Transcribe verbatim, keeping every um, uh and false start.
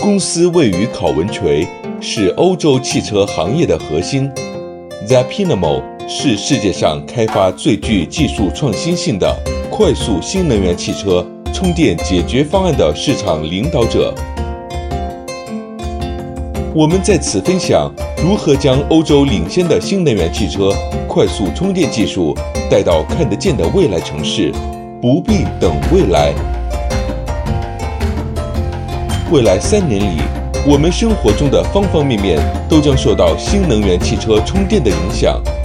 公司位于考文垂，是欧洲汽车行业的核心。Zapinamo 是世界上开发最具技术创新性的快速新能源汽车充电解决方案的市场领导者。我们在此分享如何将欧洲领先的新能源汽车快速充电技术带到看得见的未来城市，不必等未来。未来三年里，我们生活中的方方面面都将受到新能源汽车充电的影响。